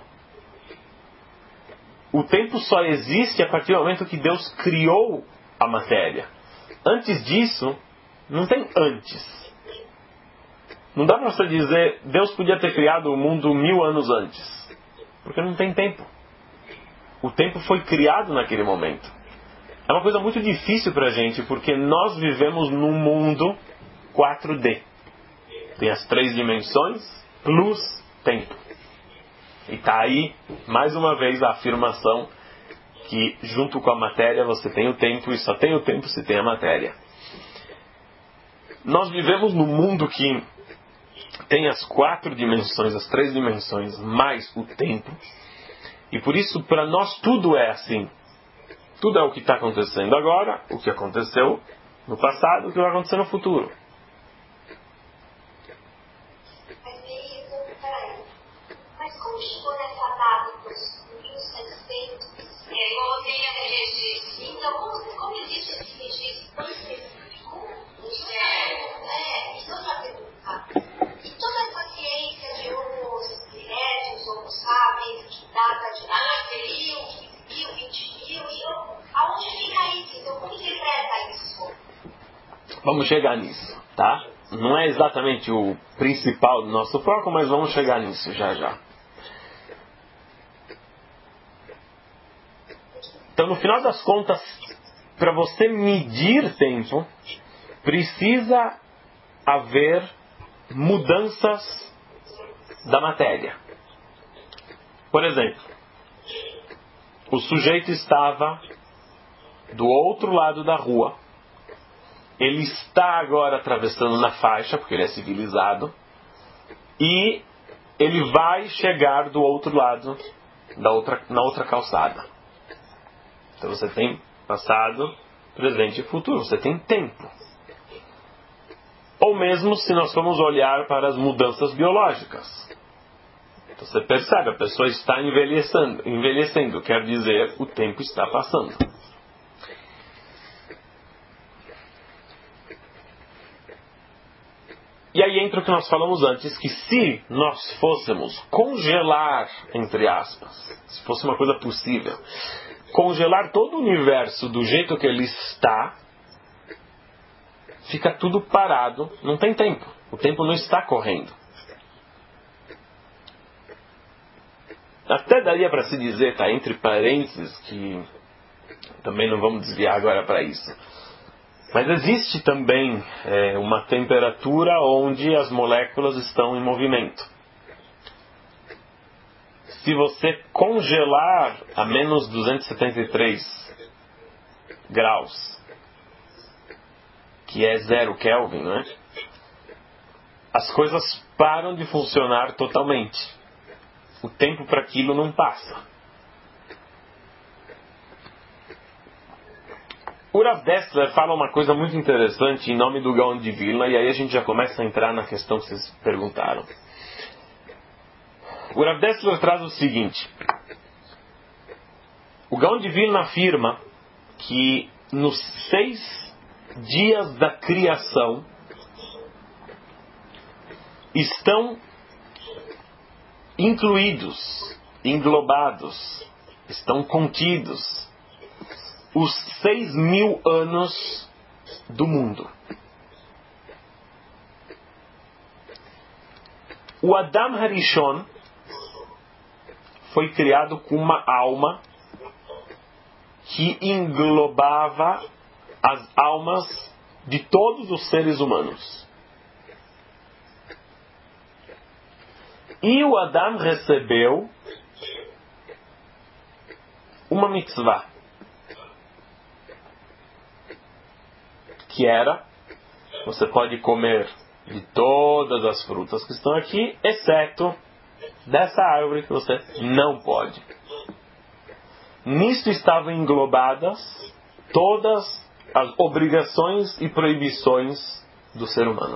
O tempo só existe a partir do momento que Deus criou a matéria. Antes disso, não tem antes. Não dá para você dizer, Deus podia ter criado o mundo 1000 anos antes. Porque não tem tempo. O tempo foi criado naquele momento. É uma coisa muito difícil para a gente, porque nós vivemos num mundo 4D. Tem as 3 dimensões plus tempo. E está aí, mais uma vez, a afirmação que junto com a matéria você tem o tempo e só tem o tempo se tem a matéria. Nós vivemos num mundo que tem as 4 dimensões, as 3 dimensões, mais o tempo. E por isso, para nós, tudo é assim. Tudo é o que está acontecendo agora, o que aconteceu no passado, o que vai acontecer no futuro. Mas como chegou nessa data, por 1700? Como tem a registro? Então, como existe esse registro tão específico? Vamos chegar nisso, tá? Não é exatamente o principal do nosso foco, mas vamos chegar nisso já já. Então, no final das contas, para você medir tempo, precisa haver mudanças da matéria. Por exemplo, o sujeito estava do outro lado da rua. Ele está agora atravessando na faixa, porque ele é civilizado, e ele vai chegar do outro lado, na outra calçada. Então você tem passado, presente e futuro, você tem tempo. Ou mesmo se nós formos olhar para as mudanças biológicas. Então você percebe, a pessoa está envelhecendo, quer dizer, o tempo está passando. E aí entra o que nós falamos antes, que se nós fôssemos congelar, entre aspas, se fosse uma coisa possível, congelar todo o universo do jeito que ele está, fica tudo parado, não tem tempo. O tempo não está correndo. Até daria para se dizer, tá entre parênteses, que também não vamos desviar agora para isso. Mas existe também uma temperatura onde as moléculas estão em movimento. Se você congelar a menos 273 graus, que é 0 Kelvin, né? As coisas param de funcionar totalmente. O tempo para aquilo não passa. O Rav Dessler fala uma coisa muito interessante em nome do Gaon de Vilna, e aí a gente já começa a entrar na questão que vocês perguntaram. O Rav Dessler traz o seguinte: o Gaon de Vilna afirma que nos 6 dias da criação estão incluídos, englobados, estão contidos os 6.000 anos do mundo. O Adam Harishon foi criado com uma alma que englobava as almas de todos os seres humanos. E o Adam recebeu uma mitzvah, que era: você pode comer de todas as frutas que estão aqui, exceto dessa árvore que você não pode. Nisto estavam englobadas todas as obrigações e proibições do ser humano.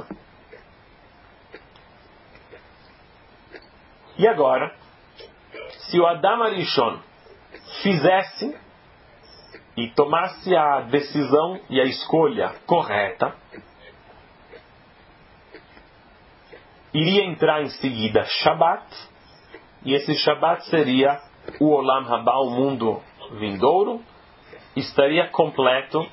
E agora, se o Adam Arishon fizesse e tomasse a decisão e a escolha correta, iria entrar em seguida Shabbat, e esse Shabbat seria o Olam Haba, o mundo vindouro, estaria completo.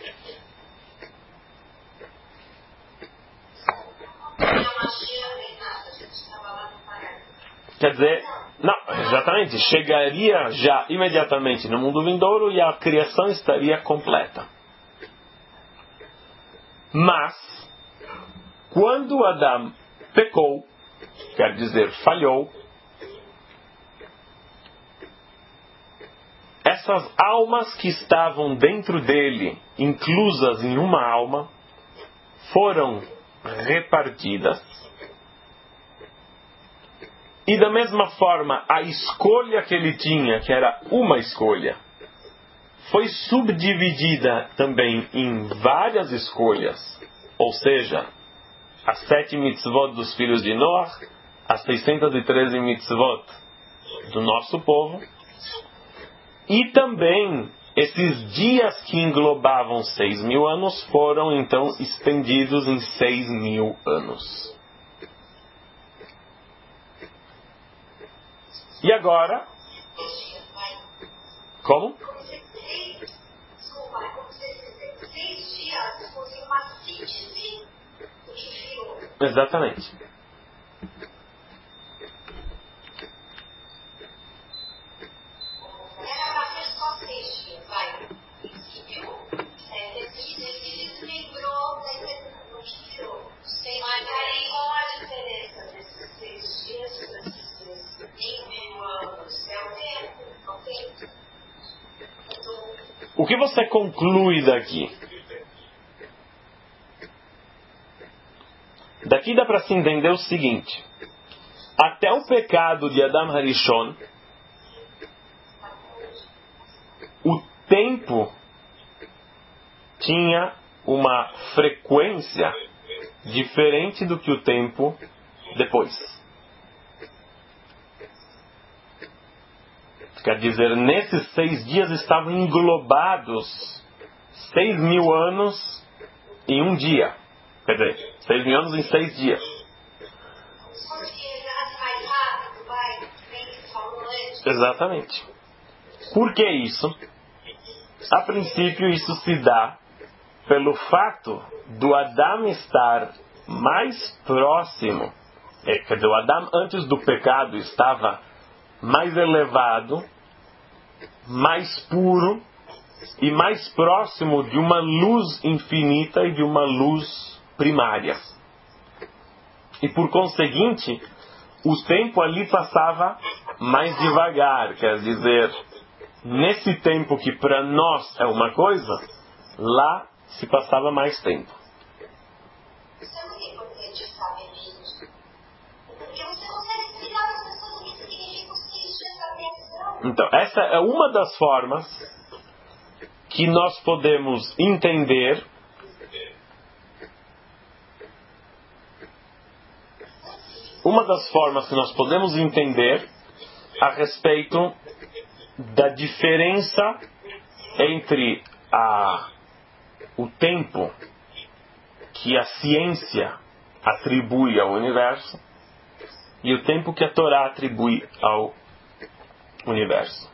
Quer dizer, não, exatamente, chegaria já imediatamente no mundo vindouro e a criação estaria completa. Mas, quando Adão pecou, quer dizer, falhou, essas almas que estavam dentro dele, inclusas em uma alma, foram repartidas. E da mesma forma, a escolha que ele tinha, que era uma escolha, foi subdividida também em várias escolhas. Ou seja, as 7 mitzvot dos filhos de Noach, as 613 mitzvot do nosso povo, e também esses dias que englobavam 6.000 anos foram então estendidos em 6.000 anos. E agora? Como? Desculpa, como se 6 dias fossem uma 7 Exatamente. Era para ter só 6 dias, vai. No princípio, ele lembrou, não tirou. Mas aí qual a diferença desses 6 dias para esses em 1000 anos? É o tempo, ok? O que você conclui daqui? Daqui dá para se entender o seguinte: até o pecado de Adam Harishon, o tempo tinha uma frequência diferente do que o tempo depois. Quer dizer, nesses 6 dias estavam englobados 6.000 anos em um dia. Quer dizer, 6.000 anos em 6 dias. Se fosse mais rápido, vai, bem que falou antes. Exatamente. Por que isso? A princípio, isso se dá pelo fato do Adão estar mais próximo. Quer dizer, o Adão antes do pecado estava mais elevado, mais puro e mais próximo de uma luz infinita e de uma luz primária. E por conseguinte, o tempo ali passava mais devagar. Quer dizer, nesse tempo que para nós é uma coisa, lá se passava mais tempo. Isso é muito importante saber isso. Porque você consegue explicar para as pessoas o que significa os 6 dias da atenção. Então, essa é uma das formas que nós podemos entender a respeito da diferença entre o tempo que a ciência atribui ao universo e o tempo que a Torá atribui ao universo.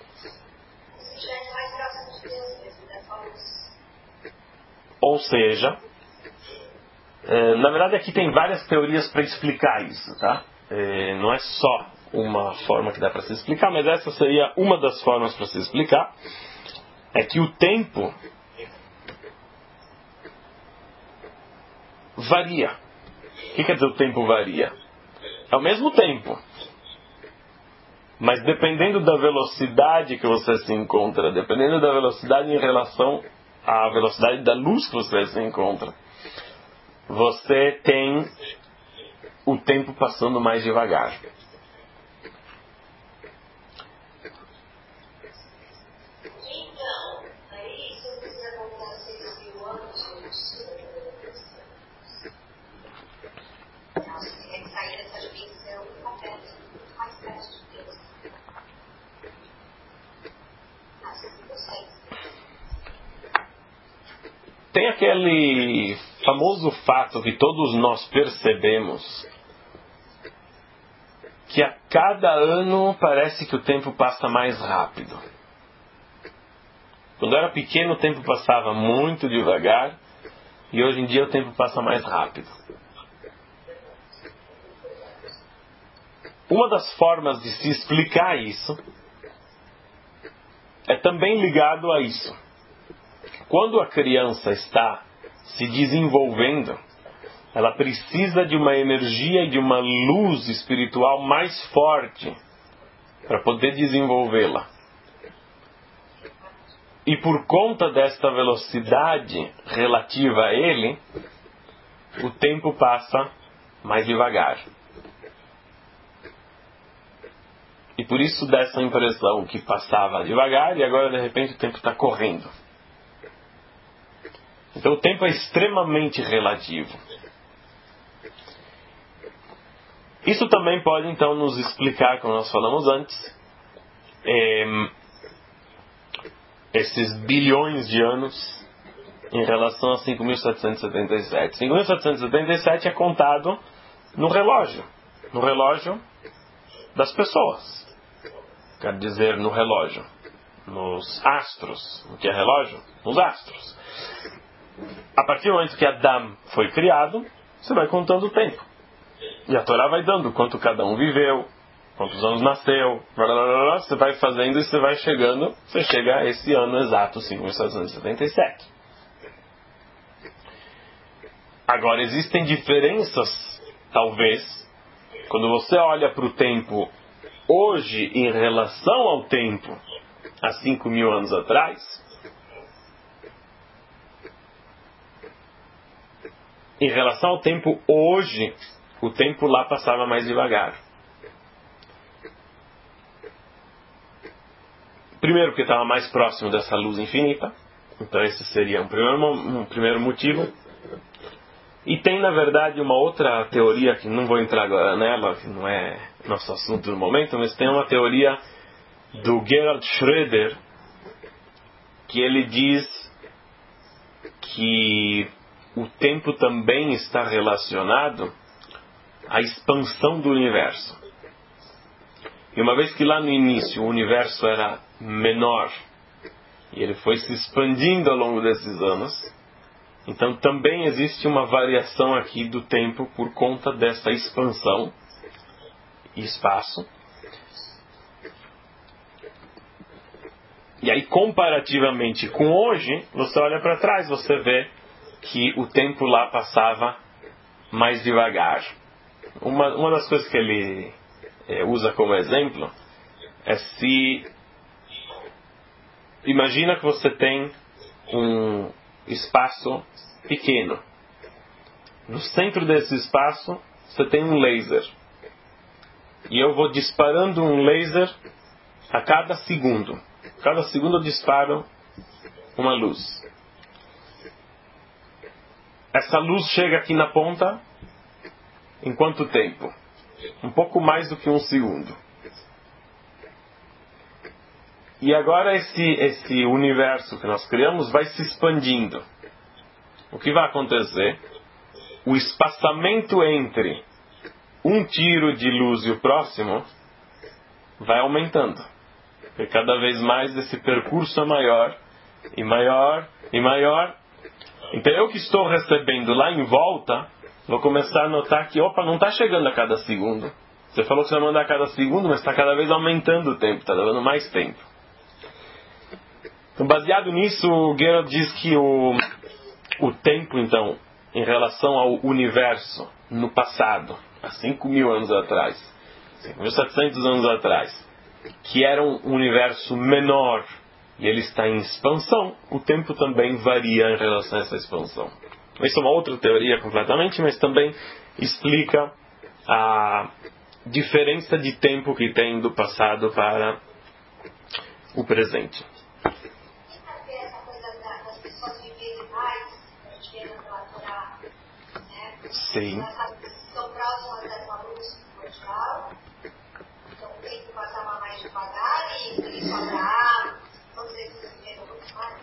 Ou seja, na verdade aqui tem várias teorias para explicar isso, tá? Não é só uma forma que dá para se explicar, mas essa seria uma das formas para se explicar. É que o tempo varia. O que quer dizer o tempo varia? É o mesmo tempo, mas dependendo da velocidade que você se encontra, dependendo da velocidade em relação à velocidade da luz que você se encontra, você tem o tempo passando mais devagar. Então, aí se eu quiser voltar 6.000 anos, eu preciso. Você tem que sair dessa dimensão e ficar perto, mais perto de Deus. Assim você. Tem aquele famoso fato que todos nós percebemos, que a cada ano parece que o tempo passa mais rápido. Quando eu era pequeno o tempo passava muito devagar e hoje em dia o tempo passa mais rápido. Uma das formas de se explicar isso é também ligado a isso. Quando a criança está se desenvolvendo, ela precisa de uma energia e de uma luz espiritual mais forte para poder desenvolvê-la. E por conta desta velocidade relativa a ele, o tempo passa mais devagar. E por isso dá essa impressão que passava devagar e agora de repente o tempo está correndo. Então o tempo é extremamente relativo. Isso também pode então nos explicar, como nós falamos antes, esses bilhões de anos em relação a 5.777. 5.777 é contado no relógio das pessoas. Quer dizer, no relógio, nos astros. O que é relógio? Nos astros. A partir do momento que Adão foi criado, você vai contando o tempo. E a Torá vai dando quanto cada um viveu, quantos anos nasceu, blá, blá, blá, blá, você vai fazendo e você vai chegando, você chega a esse ano exato, 5.777. Agora, existem diferenças, talvez, quando você olha para o tempo hoje em relação ao tempo há 5.000 anos atrás. Em relação ao tempo hoje, o tempo lá passava mais devagar. Primeiro porque estava mais próximo dessa luz infinita. Então esse seria um primeiro motivo. E tem, na verdade, uma outra teoria, que não vou entrar agora nela, que não é nosso assunto no momento, mas tem uma teoria do Gerhard Schröder, que ele diz que o tempo também está relacionado à expansão do universo. E uma vez que lá no início o universo era menor, e ele foi se expandindo ao longo desses anos, então também existe uma variação aqui do tempo por conta dessa expansão e espaço. E aí, comparativamente com hoje, você olha para trás, você vê que o tempo lá passava mais devagar. Uma das coisas que ele usa como exemplo é se... Imagina que você tem um espaço pequeno. No centro desse espaço, você tem um laser. E eu vou disparando um laser a cada segundo. Cada segundo eu disparo uma luz. Essa luz chega aqui na ponta em quanto tempo? Um pouco mais do que um segundo. E agora esse universo que nós criamos vai se expandindo. O que vai acontecer? O espaçamento entre um tiro de luz e o próximo vai aumentando. Porque cada vez mais esse percurso é maior, e maior, e maior. Então eu que estou recebendo lá em volta, vou começar a notar que, opa, não está chegando a cada segundo. Você falou que você vai mandar a cada segundo, mas está cada vez aumentando o tempo, está dando mais tempo. Então, baseado nisso, o Gerhard diz que o tempo, então, em relação ao universo, no passado, há 5.000 anos atrás, 5.700 anos atrás, que era um universo menor e ele está em expansão, o tempo também varia em relação a essa expansão. Isso é uma outra teoria completamente, mas também explica a diferença de tempo que tem do passado para o presente. Sim. Estão próximas dessa luz cortical, então o tempo passava mais devagar e por isso Abraão, todos esses viveram muito mais.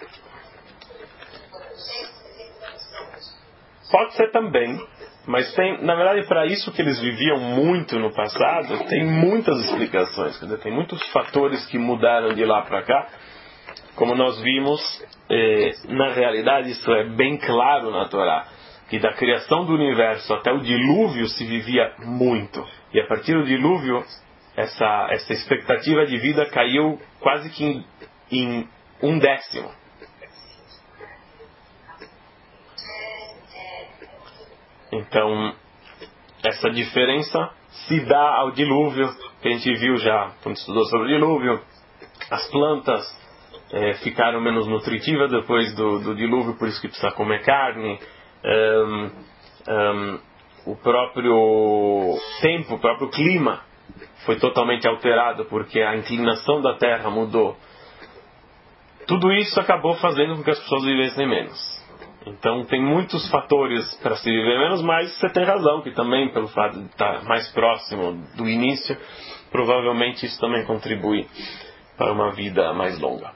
Pode ser também, mas tem, na verdade, para isso que eles viviam muito no passado, tem muitas explicações, quer dizer, tem muitos fatores que mudaram de lá para cá. Como nós vimos, na realidade isso é bem claro na Torá, que da criação do universo até o dilúvio se vivia muito. E a partir do dilúvio, essa expectativa de vida caiu quase que em 1/10. Então, essa diferença se dá ao dilúvio, que a gente viu já quando estudou sobre o dilúvio. As plantas ficaram menos nutritivas depois do dilúvio, por isso que precisa comer carne. O próprio tempo, o próprio clima foi totalmente alterado porque a inclinação da Terra mudou. Tudo isso acabou fazendo com que as pessoas vivessem menos. Então tem muitos fatores para se viver menos, mas você tem razão que também pelo fato de estar mais próximo do início, provavelmente isso também contribui para uma vida mais longa.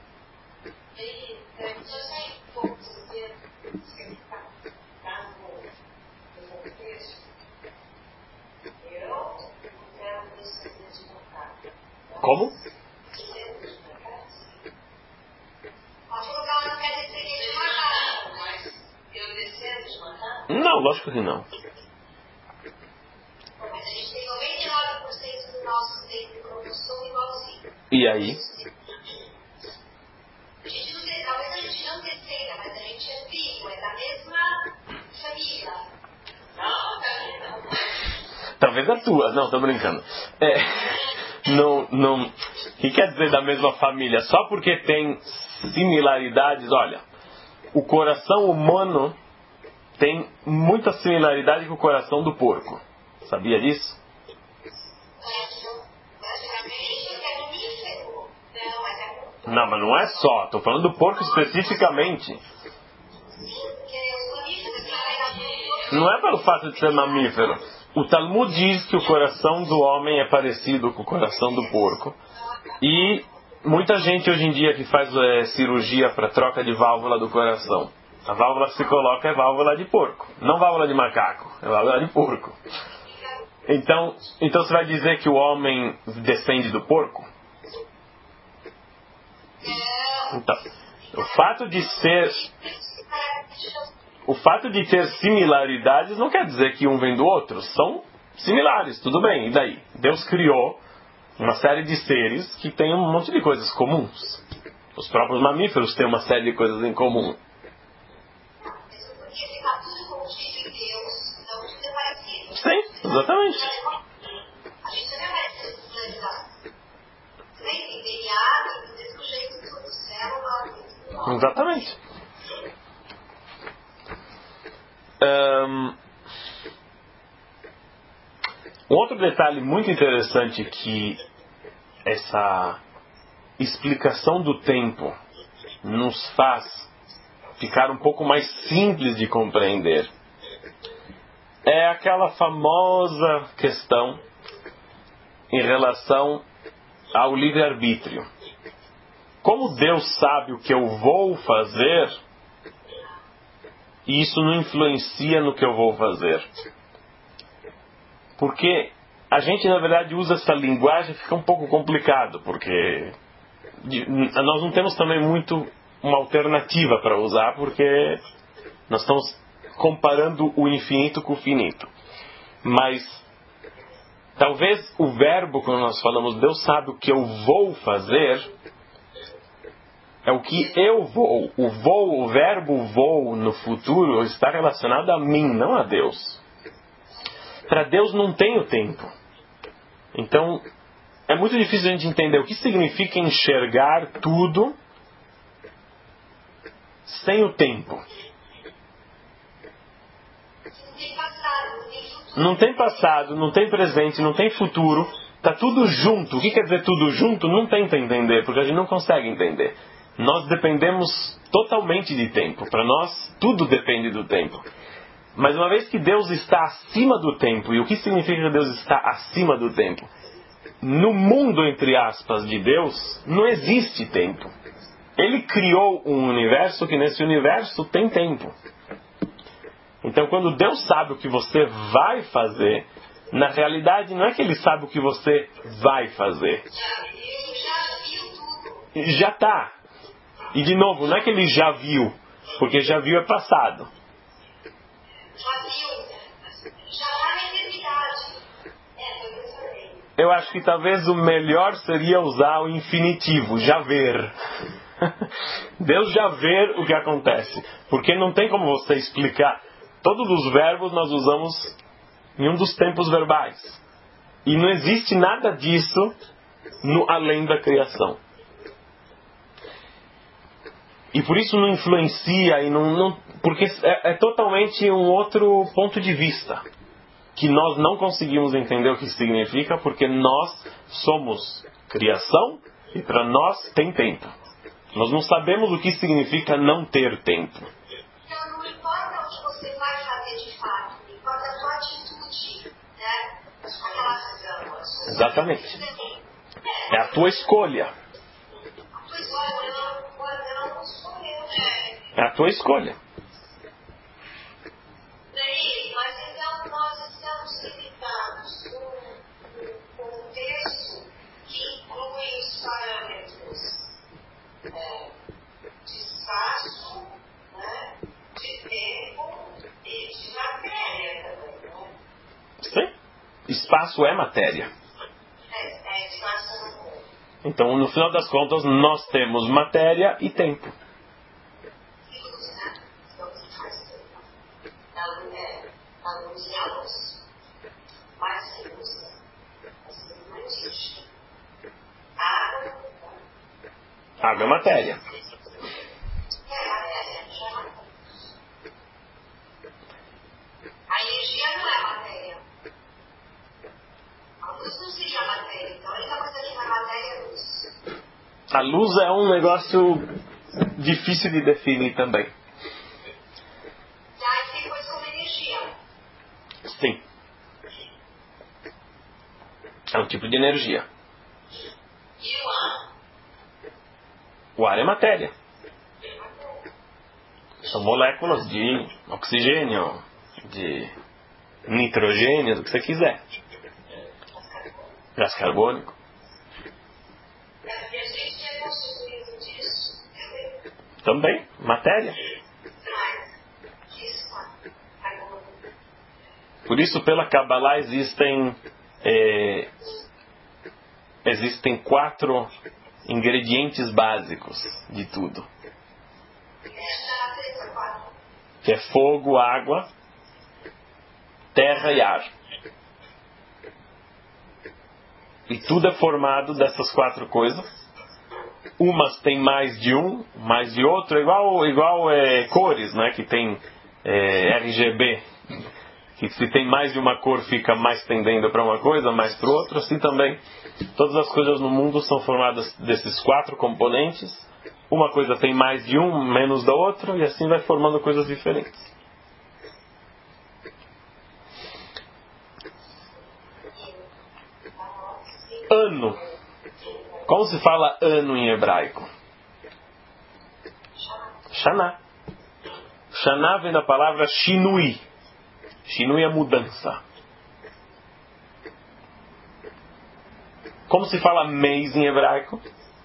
Como? Não, lógico que não. E aí? A gente não tem, talvez a gente não descenda, mas a gente é filho, é da mesma família. Não. Talvez a tua. Não, tô brincando. Não. O que quer dizer da mesma família? Só porque tem similaridades, olha, o coração humano tem muita similaridade com o coração do porco. Sabia disso? Não, mas não é só. Estou falando do porco especificamente. Não é pelo fato de ser mamífero. O Talmud diz que o coração do homem é parecido com o coração do porco. E muita gente hoje em dia que faz cirurgia para troca de válvula do coração. A válvula que se coloca é válvula de porco. Não válvula de macaco. É válvula de porco. Então você vai dizer que o homem descende do porco? Então, o fato de ter similaridades não quer dizer que um vem do outro. São similares, tudo bem. E daí? Deus criou uma série de seres que têm um monte de coisas comuns. Os próprios mamíferos têm uma série de coisas em comum. Sim, exatamente. A gente também vai ter similaridades. Tem DNA, tem mesmo jeito que toda célula. Exatamente. Um outro detalhe muito interessante que essa explicação do tempo nos faz ficar um pouco mais simples de compreender é aquela famosa questão em relação ao livre-arbítrio. Como Deus sabe o que eu vou fazer, isso não influencia no que eu vou fazer. Porque a gente, na verdade, usa essa linguagem, fica um pouco complicado, porque nós não temos também muito uma alternativa para usar, porque nós estamos comparando o infinito com o finito. Mas talvez o verbo, quando nós falamos Deus sabe o que eu vou fazer, é o que eu vou. O verbo vou no futuro está relacionado a mim, não a Deus. Para Deus não tem o tempo. Então, é muito difícil a gente entender o que significa enxergar tudo sem o tempo. Não tem passado, não tem presente, não tem futuro. Está tudo junto. O que quer dizer tudo junto? Não tenta entender, porque a gente não consegue entender. Nós dependemos totalmente de tempo. Para nós, tudo depende do tempo. Mas uma vez que Deus está acima do tempo, e o que significa que Deus está acima do tempo? No mundo, entre aspas, de Deus, não existe tempo. Ele criou um universo que nesse universo tem tempo. Então, quando Deus sabe o que você vai fazer, na realidade não é que Ele sabe o que você vai fazer. Já está. E de novo, não é que Ele já viu, porque já viu é passado. Eu acho que talvez o melhor seria usar o infinitivo, já ver. Deus já vê o que acontece. Porque não tem como você explicar. Todos os verbos nós usamos em um dos tempos verbais. E não existe nada disso no além da criação. E por isso não influencia, e porque é totalmente um outro ponto de vista. Que nós não conseguimos entender o que significa, porque nós somos criação e para nós tem tempo. Nós não sabemos o que significa não ter tempo. Então não importa o que você vai fazer de fato, importa a sua atitude, né? Aquela razão. Exatamente. É a tua escolha. A tua escolha não escolheu, né? É a tua escolha. Mas então nós estamos limitados com um contexto que inclui os parâmetros de espaço, né, de tempo e de matéria também, né? Sim. Espaço é matéria. Espaço é matéria. Então, no final das contas, nós temos matéria e tempo. A luz e a luz. Mas que luz não existe. Água é matéria. Matéria já é matéria. A energia não é matéria. A luz não seria matéria. Então, a única coisa que não é matéria é luz. A luz é um negócio difícil de definir também. E aí tem coisa como energia. Sim. É um tipo de energia. E o ar? O ar é matéria. São moléculas de oxigênio, de nitrogênio, do que você quiser. Gás carbônico. E a gente é constituído disso Também, matéria. Por isso, pela Kabbalah existem 4 ingredientes básicos de tudo. Que é fogo, água, terra e ar. E tudo é formado dessas 4 coisas. Umas tem mais de um, mais de outro, igual cores, né? Que tem RGB. Que se tem mais de uma cor fica mais tendendo para uma coisa, mais para outra. Assim também, todas as coisas no mundo são formadas desses 4 componentes. Uma coisa tem mais de um, menos da outra, e assim vai formando coisas diferentes. Ano. Como se fala ano em hebraico? Shana. Shana vem da palavra shinui. Shinui é mudança. Como se fala mês em hebraico?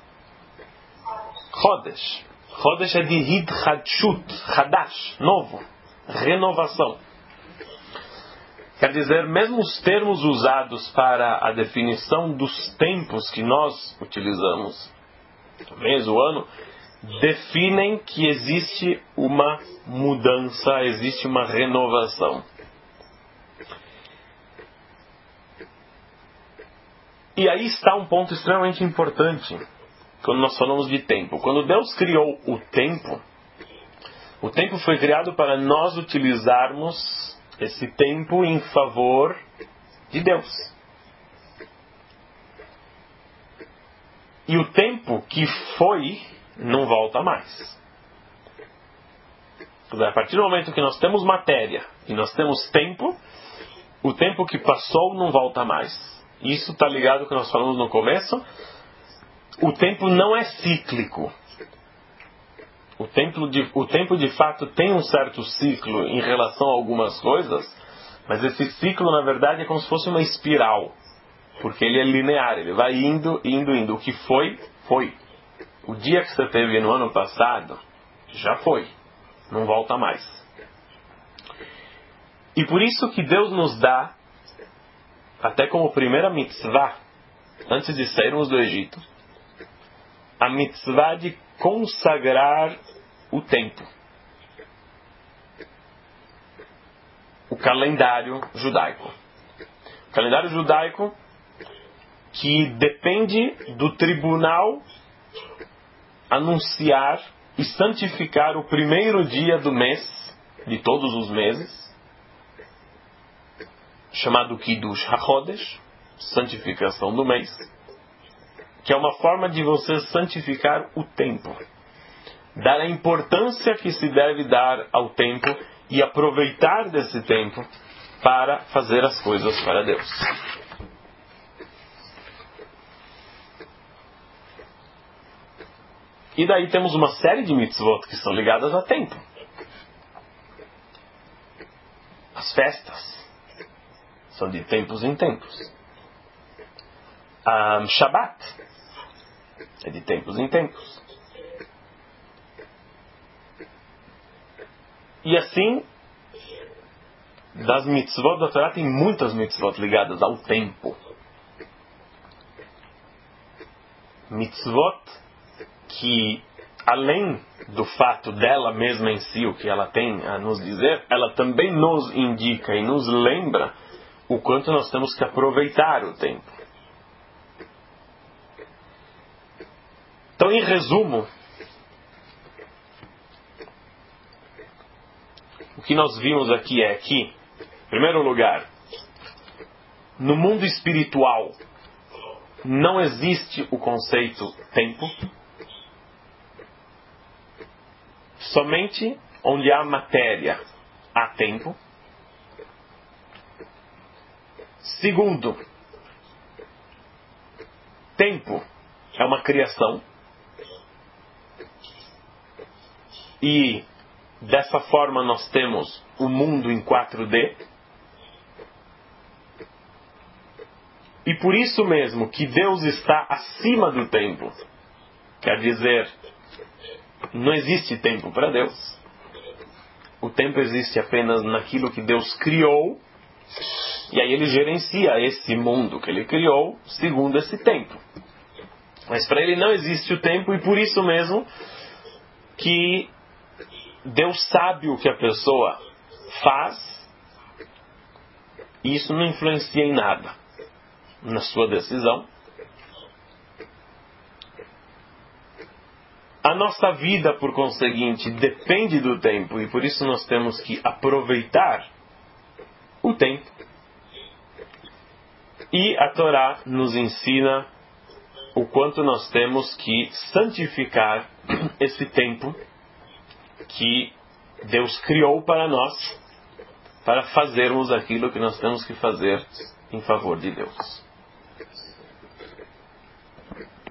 Chodesh. Chodesh é de hidchadshut, hadash, novo, renovação. Quer dizer, mesmo os termos usados para a definição dos tempos que nós utilizamos, o mês, o ano, definem que existe uma mudança, existe uma renovação. E aí está um ponto extremamente importante quando nós falamos de tempo. Quando Deus criou o tempo foi criado para nós utilizarmos esse tempo em favor de Deus. E o tempo que foi não volta mais. A partir do momento que nós temos matéria e nós temos tempo, o tempo que passou não volta mais. Isso está ligado ao que nós falamos no começo. O tempo não é cíclico. O tempo de fato tem um certo ciclo em relação a algumas coisas, mas esse ciclo na verdade é como se fosse uma espiral, porque ele é linear, ele vai indo, indo, indo. O que foi, foi. O dia que você teve no ano passado, já foi. Não volta mais. E por isso que Deus nos dá, até como primeira mitzvah, antes de sairmos do Egito, a mitzvah de consagrar o tempo. O calendário judaico. O calendário judaico que depende do tribunal anunciar e santificar o primeiro dia do mês, de todos os meses, chamado Kiddush HaChodesh, santificação do mês, que é uma forma de você santificar o tempo, dar a importância que se deve dar ao tempo e aproveitar desse tempo para fazer as coisas para Deus. E daí temos uma série de mitzvot que são ligadas a tempo. As festas são de tempos em tempos. Shabbat é de tempos em tempos. E assim, das mitzvot da Torá tem muitas mitzvot ligadas ao tempo. mitzvot que, além do fato dela mesma em si, o que ela tem a nos dizer, ela também nos indica e nos lembra o quanto nós temos que aproveitar o tempo. Então, em resumo, o que nós vimos aqui é que, em primeiro lugar, no mundo espiritual não existe o conceito tempo. Somente onde há matéria há tempo. Segundo, tempo é uma criação. E dessa forma nós temos o mundo em 4D. E por isso mesmo que Deus está acima do tempo. Quer dizer, não existe tempo para Deus. O tempo existe apenas naquilo que Deus criou. E aí ele gerencia esse mundo que ele criou segundo esse tempo. Mas para ele não existe o tempo, e por isso mesmo que Deus sabe o que a pessoa faz, e isso não influencia em nada na sua decisão. A nossa vida, por conseguinte, depende do tempo, e por isso nós temos que aproveitar o tempo. E a Torá nos ensina o quanto nós temos que santificar esse tempo que Deus criou para nós, para fazermos aquilo que nós temos que fazer em favor de Deus.